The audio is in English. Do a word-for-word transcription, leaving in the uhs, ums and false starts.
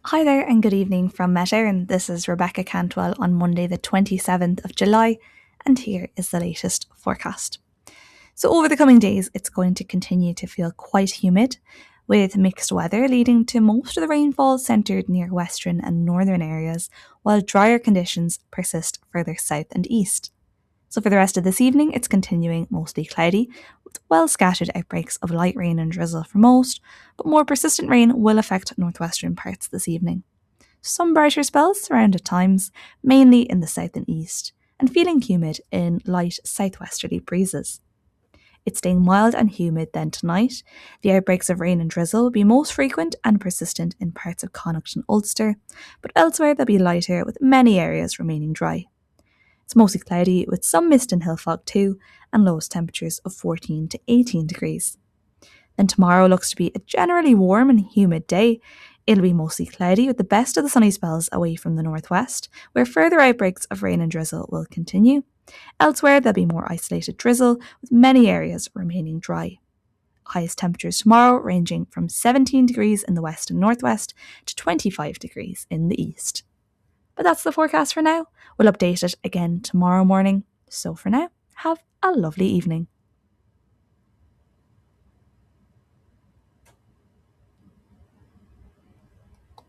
Hi there and good evening from Met and this is Rebecca Cantwell on Monday the twenty-seventh of July, and here is the latest forecast. So over the coming days it's going to continue to feel quite humid, with mixed weather leading to most of the rainfall centred near western and northern areas, while drier conditions persist further south and east. So for the rest of this evening, it's continuing mostly cloudy, with well scattered outbreaks of light rain and drizzle for most, but more persistent rain will affect northwestern parts this evening. Some brighter spells around at times, mainly in the south and east, and feeling humid in light southwesterly breezes. It's staying mild and humid then tonight. The outbreaks of rain and drizzle will be most frequent and persistent in parts of Connacht and Ulster, but elsewhere they'll be lighter, with many areas remaining dry. It's mostly cloudy with some mist and hill fog too, and lowest temperatures of fourteen to eighteen degrees. Then tomorrow looks to be a generally warm and humid day. It'll be mostly cloudy with the best of the sunny spells away from the northwest, where further outbreaks of rain and drizzle will continue. Elsewhere, there'll be more isolated drizzle, with many areas remaining dry. Highest temperatures tomorrow ranging from seventeen degrees in the west and northwest to twenty-five degrees in the east. But that's the forecast for now. We'll update it again tomorrow morning. So for now, have a lovely evening.